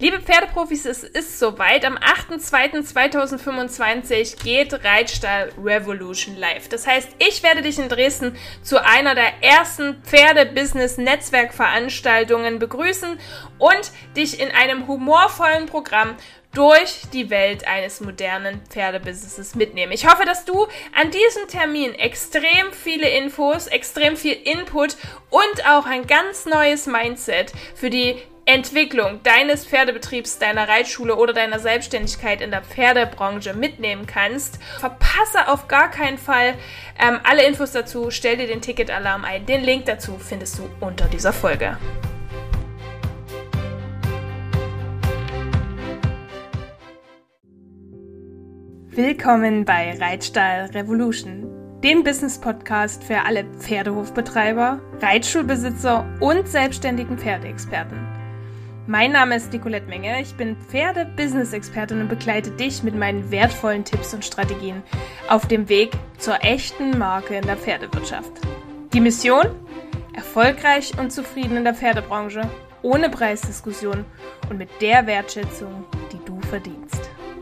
Liebe Pferdeprofis, es ist soweit. Am 8.2.2025 geht Reitstall Revolution live. Das heißt, ich werde dich in Dresden zu einer der ersten Pferde-Business-Netzwerkveranstaltungen begrüßen und dich in einem humorvollen Programm durch die Welt eines modernen Pferdebusinesses mitnehmen. Ich hoffe, dass du an diesem Termin extrem viele Infos, extrem viel Input und auch ein ganz neues Mindset für die Entwicklung deines Pferdebetriebs, deiner Reitschule oder deiner Selbstständigkeit in der Pferdebranche mitnehmen kannst. Verpasse auf gar keinen Fall alle Infos dazu, stell dir den Ticketalarm ein. Den Link dazu findest du unter dieser Folge. Willkommen bei Reitstall Revolution, dem Business-Podcast für alle Pferdehofbetreiber, Reitschulbesitzer und selbstständigen Pferdeexperten. Mein Name ist Nicolette Menge, ich bin Pferde-Business-Expertin und begleite dich mit meinen wertvollen Tipps und Strategien auf dem Weg zur echten Marke in der Pferdewirtschaft. Die Mission? Erfolgreich und zufrieden in der Pferdebranche, ohne Preisdiskussion und mit der Wertschätzung, die du verdienst.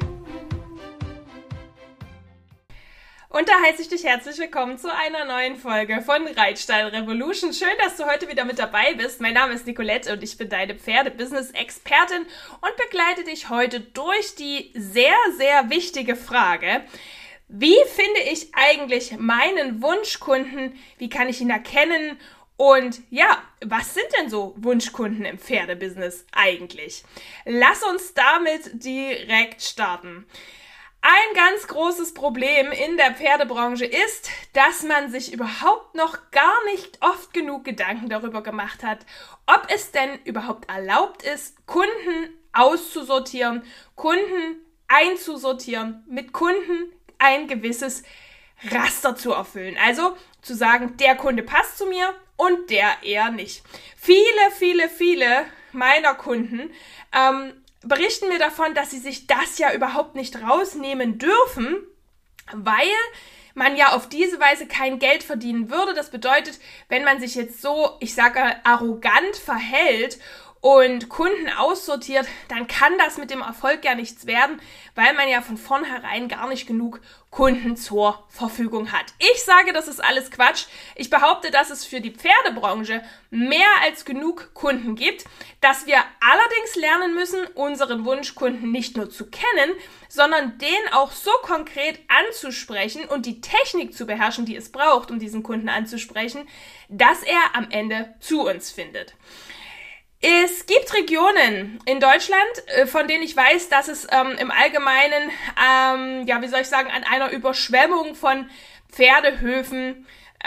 Und da heiße ich dich herzlich willkommen zu einer neuen Folge von Reitstall Revolution. Schön, dass du heute wieder mit dabei bist. Mein Name ist Nicolette und ich bin deine Pferde-Business-Expertin und begleite dich heute durch die sehr, sehr wichtige Frage: Wie finde ich eigentlich meinen Wunschkunden? Wie kann ich ihn erkennen? Und ja, was sind denn so Wunschkunden im Pferdebusiness eigentlich? Lass uns damit direkt starten. Ein ganz großes Problem in der Pferdebranche ist, dass man sich überhaupt noch gar nicht oft genug Gedanken darüber gemacht hat, ob es denn überhaupt erlaubt ist, Kunden auszusortieren, Kunden einzusortieren, mit Kunden ein gewisses Raster zu erfüllen. Also zu sagen, der Kunde passt zu mir und der eher nicht. Viele meiner Kunden berichten mir davon, dass sie sich das ja überhaupt nicht rausnehmen dürfen, weil man ja auf diese Weise kein Geld verdienen würde. Das bedeutet, wenn man sich jetzt so, ich sage, arrogant verhält und Kunden aussortiert, dann kann das mit dem Erfolg ja nichts werden, weil man ja von vornherein gar nicht genug Kunden zur Verfügung hat. Ich sage, das ist alles Quatsch. Ich behaupte, dass es für die Pferdebranche mehr als genug Kunden gibt, dass wir allerdings lernen müssen, unseren Wunschkunden nicht nur zu kennen, sondern den auch so konkret anzusprechen und die Technik zu beherrschen, die es braucht, um diesen Kunden anzusprechen, dass er am Ende zu uns findet. Es gibt Regionen in Deutschland, von denen ich weiß, dass es im Allgemeinen, an einer Überschwemmung von Pferdehöfen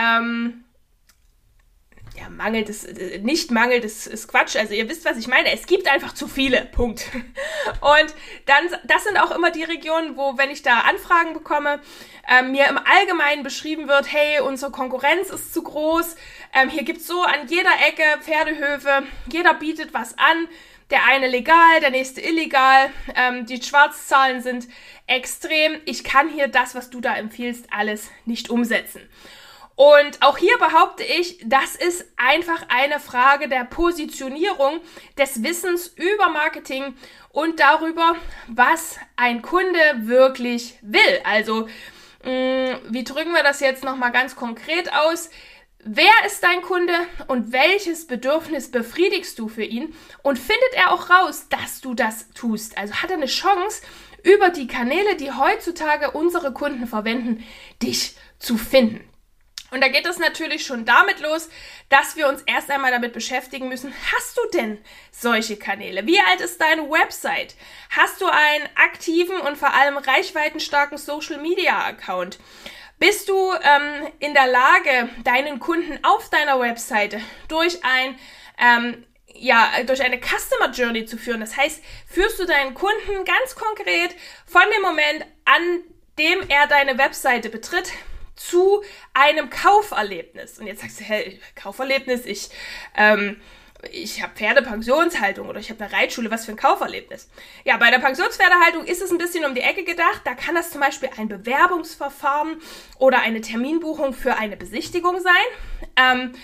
mangelt, das ist Quatsch. Also ihr wisst, was ich meine. Es gibt einfach zu viele, Punkt. Und dann, das sind auch immer die Regionen, wo, wenn ich da Anfragen bekomme, mir im Allgemeinen beschrieben wird, hey, unsere Konkurrenz ist zu groß, hier gibt's so an jeder Ecke Pferdehöfe, jeder bietet was an, der eine legal, der nächste illegal, die Schwarzzahlen sind extrem, ich kann hier das, was du da empfiehlst, alles nicht umsetzen. Und auch hier behaupte ich, das ist einfach eine Frage der Positionierung, des Wissens über Marketing und darüber, was ein Kunde wirklich will. Also, wie drücken wir das jetzt nochmal ganz konkret aus? Wer ist dein Kunde und welches Bedürfnis befriedigst du für ihn? Und findet er auch raus, dass du das tust? Also hat er eine Chance, über die Kanäle, die heutzutage unsere Kunden verwenden, dich zu finden? Und da geht es natürlich schon damit los, dass wir uns erst einmal damit beschäftigen müssen, hast du denn solche Kanäle? Wie alt ist deine Website? Hast du einen aktiven und vor allem reichweitenstarken Social-Media-Account? Bist du in der Lage, deinen Kunden auf deiner Webseite durch eine Customer Journey zu führen? Das heißt, führst du deinen Kunden ganz konkret von dem Moment, an dem er deine Webseite betritt, zu einem Kauferlebnis. Und jetzt sagst du, hey, Kauferlebnis, ich habe Pferdepensionshaltung oder ich habe eine Reitschule, was für ein Kauferlebnis. Ja, bei der Pensionspferdehaltung ist es ein bisschen um die Ecke gedacht. Da kann das zum Beispiel ein Bewerbungsverfahren oder eine Terminbuchung für eine Besichtigung sein.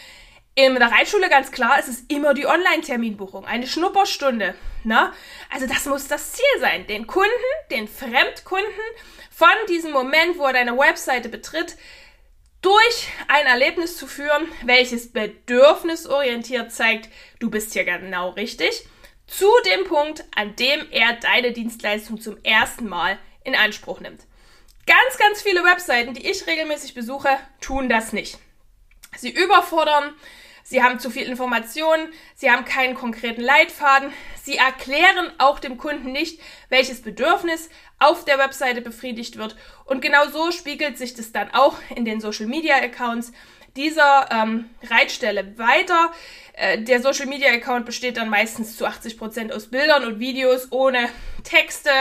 In der Reitschule ganz klar, es ist immer die Online-Terminbuchung, eine Schnupperstunde. Ne? Also das muss das Ziel sein, den Kunden, den Fremdkunden von diesem Moment, wo er deine Webseite betritt, durch ein Erlebnis zu führen, welches bedürfnisorientiert zeigt, du bist hier genau richtig, zu dem Punkt, an dem er deine Dienstleistung zum ersten Mal in Anspruch nimmt. Ganz, ganz viele Webseiten, die ich regelmäßig besuche, tun das nicht. Sie überfordern, sie haben zu viel Informationen, sie haben keinen konkreten Leitfaden, sie erklären auch dem Kunden nicht, welches Bedürfnis auf der Webseite befriedigt wird. Und genau so spiegelt sich das dann auch in den Social-Media-Accounts dieser Reitstelle weiter. Der Social-Media-Account besteht dann meistens zu 80% aus Bildern und Videos ohne Texte,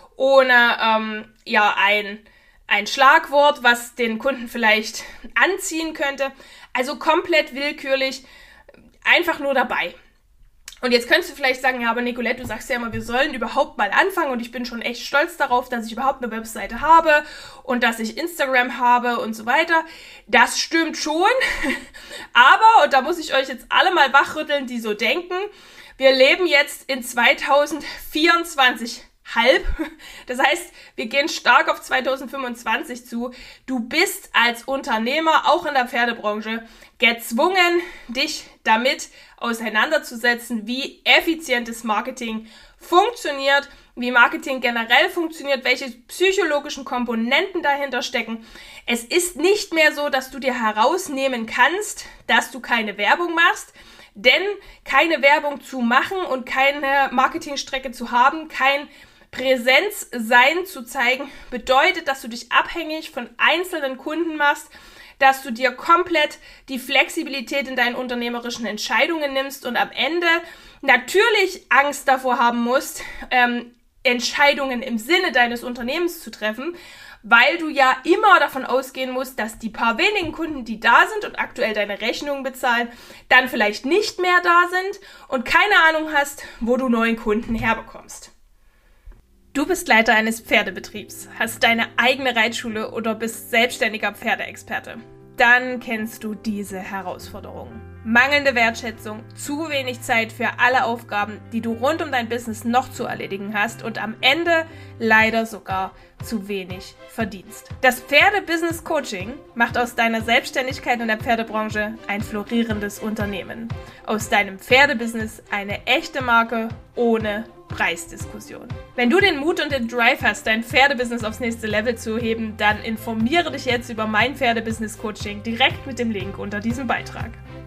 ohne ein Schlagwort, was den Kunden vielleicht anziehen könnte. Also komplett willkürlich, einfach nur dabei. Und jetzt könntest du vielleicht sagen, ja, aber Nicolette, du sagst ja immer, wir sollen überhaupt mal anfangen und ich bin schon echt stolz darauf, dass ich überhaupt eine Webseite habe und dass ich Instagram habe und so weiter. Das stimmt schon, aber, und da muss ich euch jetzt alle mal wachrütteln, die so denken, wir leben jetzt in 2024 halb. Das heißt, wir gehen stark auf 2025 zu. Du bist als Unternehmer, auch in der Pferdebranche, gezwungen, dich damit auseinanderzusetzen, wie effizientes Marketing funktioniert, wie Marketing generell funktioniert, welche psychologischen Komponenten dahinter stecken. Es ist nicht mehr so, dass du dir herausnehmen kannst, dass du keine Werbung machst, denn keine Werbung zu machen und keine Marketingstrecke zu haben, kein Präsenzsein zu zeigen, bedeutet, dass du dich abhängig von einzelnen Kunden machst, dass du dir komplett die Flexibilität in deinen unternehmerischen Entscheidungen nimmst und am Ende natürlich Angst davor haben musst, Entscheidungen im Sinne deines Unternehmens zu treffen, weil du ja immer davon ausgehen musst, dass die paar wenigen Kunden, die da sind und aktuell deine Rechnungen bezahlen, dann vielleicht nicht mehr da sind und keine Ahnung hast, wo du neuen Kunden herbekommst. Du bist Leiter eines Pferdebetriebs, hast deine eigene Reitschule oder bist selbstständiger Pferdeexperte. Dann kennst du diese Herausforderungen. Mangelnde Wertschätzung, zu wenig Zeit für alle Aufgaben, die du rund um dein Business noch zu erledigen hast und am Ende leider sogar zu wenig verdienst. Das Pferde-Business-Coaching macht aus deiner Selbstständigkeit in der Pferdebranche ein florierendes Unternehmen. Aus deinem Pferdebusiness eine echte Marke ohne Preisdiskussion. Wenn du den Mut und den Drive hast, dein Pferdebusiness aufs nächste Level zu heben, dann informiere dich jetzt über mein Pferde-Business-Coaching direkt mit dem Link unter diesem Beitrag.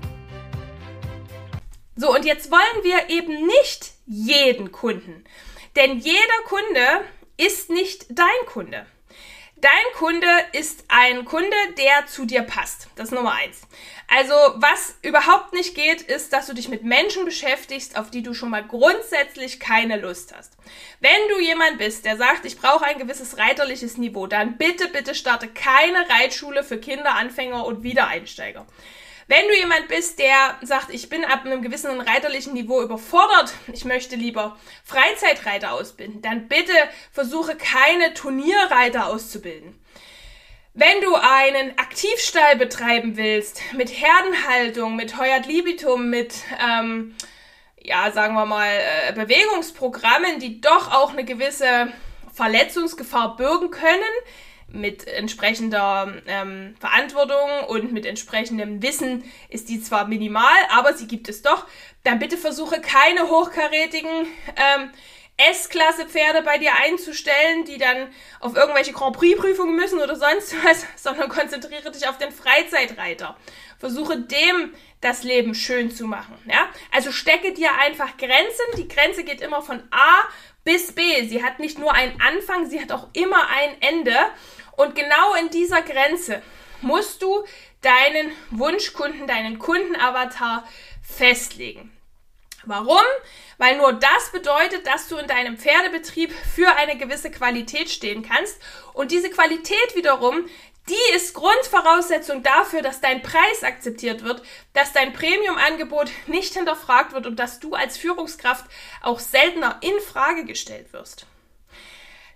So, und jetzt wollen wir eben nicht jeden Kunden, denn jeder Kunde ist nicht dein Kunde. Dein Kunde ist ein Kunde, der zu dir passt. Das ist Nummer 1. Also, was überhaupt nicht geht, ist, dass du dich mit Menschen beschäftigst, auf die du schon mal grundsätzlich keine Lust hast. Wenn du jemand bist, der sagt, ich brauche ein gewisses reiterliches Niveau, dann bitte, bitte starte keine Reitschule für Kinder, Anfänger und Wiedereinsteiger. Wenn du jemand bist, der sagt, ich bin ab einem gewissen reiterlichen Niveau überfordert, ich möchte lieber Freizeitreiter ausbilden, dann bitte versuche keine Turnierreiter auszubilden. Wenn du einen Aktivstall betreiben willst, mit Herdenhaltung, mit Heu ad libitum, mit, sagen wir mal, Bewegungsprogrammen, die doch auch eine gewisse Verletzungsgefahr bürgen können, mit entsprechender Verantwortung und mit entsprechendem Wissen ist die zwar minimal, aber sie gibt es doch, dann bitte versuche keine hochkarätigen S-Klasse-Pferde bei dir einzustellen, die dann auf irgendwelche Grand Prix-Prüfungen müssen oder sonst was, sondern konzentriere dich auf den Freizeitreiter. Versuche dem das Leben schön zu machen. Ja? Also stecke dir einfach Grenzen. Die Grenze geht immer von A bis B. Sie hat nicht nur einen Anfang, sie hat auch immer ein Ende. Und genau in dieser Grenze musst du deinen Wunschkunden, deinen Kundenavatar festlegen. Warum? Weil nur das bedeutet, dass du in deinem Pferdebetrieb für eine gewisse Qualität stehen kannst. Und diese Qualität wiederum, die ist Grundvoraussetzung dafür, dass dein Preis akzeptiert wird, dass dein Premium-Angebot nicht hinterfragt wird und dass du als Führungskraft auch seltener in Frage gestellt wirst.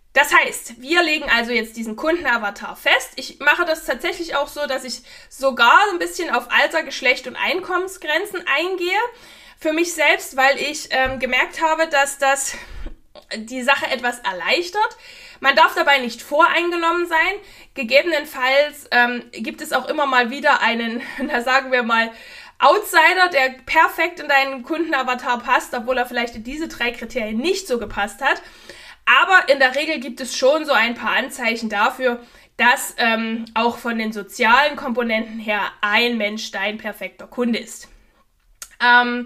Das heißt, wir legen also jetzt diesen Kundenavatar fest. Ich mache das tatsächlich auch so, dass ich sogar ein bisschen auf Alter, Geschlecht und Einkommensgrenzen eingehe. Für mich selbst, weil ich gemerkt habe, dass das die Sache etwas erleichtert. Man darf dabei nicht voreingenommen sein. Gegebenenfalls gibt es auch immer mal wieder einen, sagen wir mal, Outsider, der perfekt in deinen Kundenavatar passt, obwohl er vielleicht in diese 3 Kriterien nicht so gepasst hat. Aber in der Regel gibt es schon so ein paar Anzeichen dafür, dass auch von den sozialen Komponenten her ein Mensch dein perfekter Kunde ist. Dann,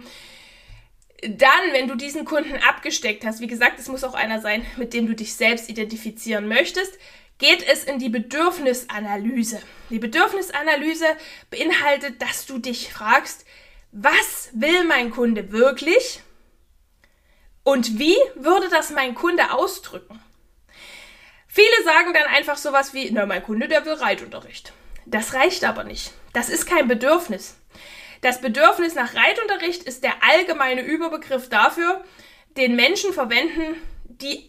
wenn du diesen Kunden abgesteckt hast, wie gesagt, es muss auch einer sein, mit dem du dich selbst identifizieren möchtest, geht es in die Bedürfnisanalyse. Die Bedürfnisanalyse beinhaltet, dass du dich fragst, was will mein Kunde wirklich? Und wie würde das mein Kunde ausdrücken? Viele sagen dann einfach sowas wie, mein Kunde, der will Reitunterricht. Das reicht aber nicht. Das ist kein Bedürfnis. Das Bedürfnis nach Reitunterricht ist der allgemeine Überbegriff dafür, den Menschen verwenden, die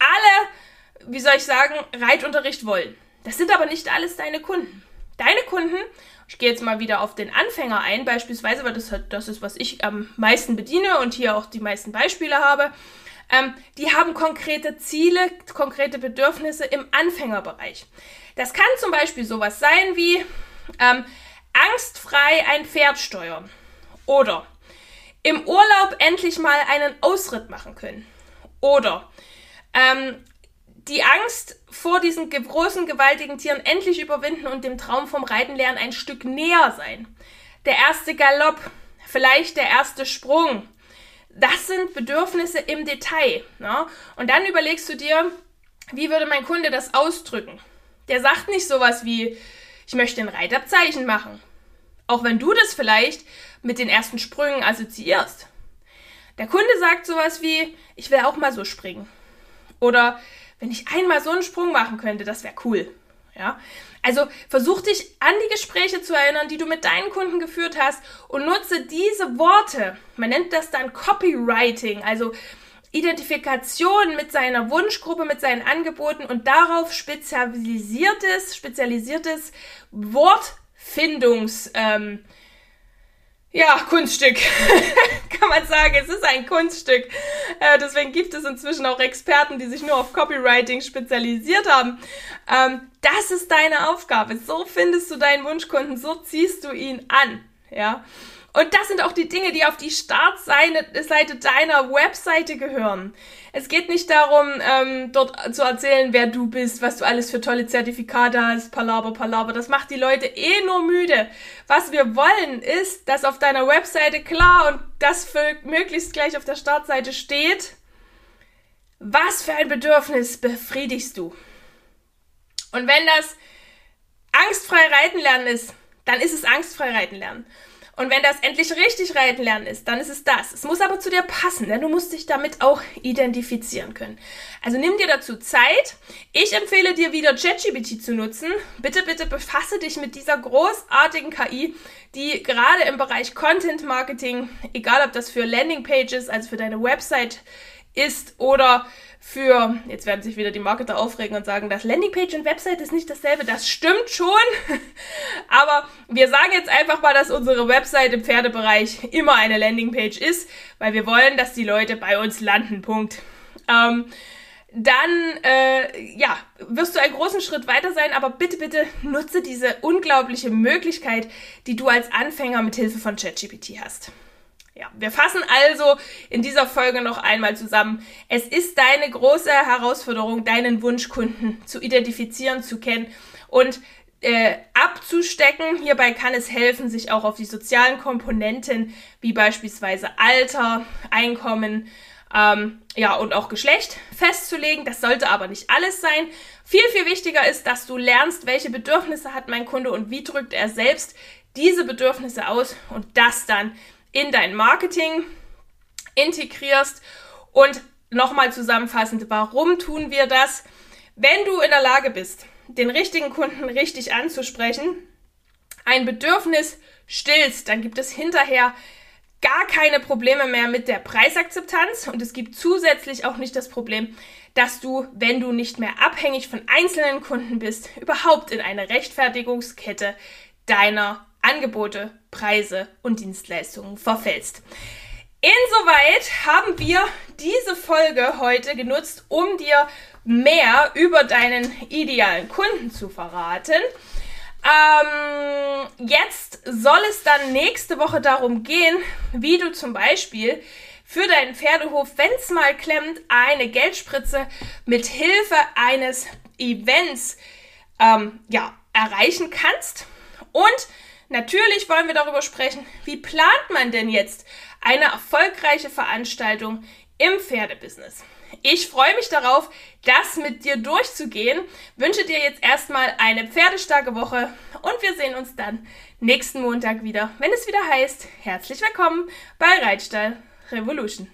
alle, Reitunterricht wollen. Das sind aber nicht alles deine Kunden. Deine Kunden, ich gehe jetzt mal wieder auf den Anfänger ein, beispielsweise, weil das ist, was ich am meisten bediene und hier auch die meisten Beispiele habe, die haben konkrete Ziele, konkrete Bedürfnisse im Anfängerbereich. Das kann zum Beispiel sowas sein wie angstfrei ein Pferd steuern oder im Urlaub endlich mal einen Ausritt machen können oder die Angst vor diesen großen, gewaltigen Tieren endlich überwinden und dem Traum vom Reiten lernen ein Stück näher sein. Der erste Galopp, vielleicht der erste Sprung. Das sind Bedürfnisse im Detail. Ne? Und dann überlegst du dir, wie würde mein Kunde das ausdrücken? Der sagt nicht sowas wie, ich möchte ein Reitabzeichen machen. Auch wenn du das vielleicht mit den ersten Sprüngen assoziierst. Der Kunde sagt sowas wie, ich will auch mal so springen. Oder wenn ich einmal so einen Sprung machen könnte, das wäre cool. Ja? Also versuch dich an die Gespräche zu erinnern, die du mit deinen Kunden geführt hast und nutze diese Worte. Man nennt das dann Copywriting, also Identifikation mit seiner Wunschgruppe, mit seinen Angeboten und darauf spezialisiertes Wortfindungs Kunststück, kann man sagen. Es ist ein Kunststück. Deswegen gibt es inzwischen auch Experten, die sich nur auf Copywriting spezialisiert haben. Das ist deine Aufgabe. So findest du deinen Wunschkunden, so ziehst du ihn an. Ja. Und das sind auch die Dinge, die auf die Startseite deiner Webseite gehören. Es geht nicht darum, dort zu erzählen, wer du bist, was du alles für tolle Zertifikate hast, Palaver. Das macht die Leute nur müde. Was wir wollen, ist, dass auf deiner Webseite klar und das für möglichst gleich auf der Startseite steht, was für ein Bedürfnis befriedigst du. Und wenn das angstfrei reiten lernen ist, dann ist es angstfrei reiten lernen. Und wenn das endlich richtig reiten lernen ist, dann ist es das. Es muss aber zu dir passen, denn du musst dich damit auch identifizieren können. Also nimm dir dazu Zeit. Ich empfehle dir wieder ChatGPT zu nutzen. Bitte befasse dich mit dieser großartigen KI, die gerade im Bereich Content Marketing, egal ob das für Landingpages, also für deine Website ist oder für, jetzt werden sich wieder die Marketer aufregen und sagen, das Landingpage und Website ist nicht dasselbe. Das stimmt schon, aber wir sagen jetzt einfach mal, dass unsere Website im Pferdebereich immer eine Landingpage ist, weil wir wollen, dass die Leute bei uns landen, Punkt. Dann wirst du einen großen Schritt weiter sein, aber bitte nutze diese unglaubliche Möglichkeit, die du als Anfänger mit Hilfe von ChatGPT hast. Ja, wir fassen also in dieser Folge noch einmal zusammen. Es ist deine große Herausforderung, deinen Wunschkunden zu identifizieren, zu kennen und abzustecken. Hierbei kann es helfen, sich auch auf die sozialen Komponenten wie beispielsweise Alter, Einkommen, und auch Geschlecht festzulegen. Das sollte aber nicht alles sein. Viel wichtiger ist, dass du lernst, welche Bedürfnisse hat mein Kunde und wie drückt er selbst diese Bedürfnisse aus und das dann in dein Marketing integrierst. Und nochmal zusammenfassend, warum tun wir das? Wenn du in der Lage bist, den richtigen Kunden richtig anzusprechen, ein Bedürfnis stillst, dann gibt es hinterher gar keine Probleme mehr mit der Preisakzeptanz und es gibt zusätzlich auch nicht das Problem, dass du, wenn du nicht mehr abhängig von einzelnen Kunden bist, überhaupt in eine Rechtfertigungskette deiner Angebote, Preise und Dienstleistungen verfällst. Insoweit haben wir diese Folge heute genutzt, um dir mehr über deinen idealen Kunden zu verraten. Jetzt soll es dann nächste Woche darum gehen, wie du zum Beispiel für deinen Pferdehof, wenn es mal klemmt, eine Geldspritze mit Hilfe eines Events erreichen kannst. Und natürlich wollen wir darüber sprechen, wie plant man denn jetzt eine erfolgreiche Veranstaltung im Pferdebusiness. Ich freue mich darauf, das mit dir durchzugehen. Wünsche dir jetzt erstmal eine pferdestarke Woche und wir sehen uns dann nächsten Montag wieder, wenn es wieder heißt, herzlich willkommen bei Reitstall Revolution.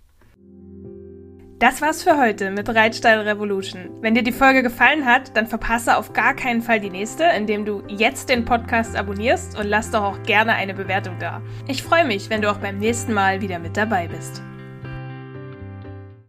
Das war's für heute mit Reitstall Revolution. Wenn dir die Folge gefallen hat, dann verpasse auf gar keinen Fall die nächste, indem du jetzt den Podcast abonnierst und lass doch auch gerne eine Bewertung da. Ich freue mich, wenn du auch beim nächsten Mal wieder mit dabei bist.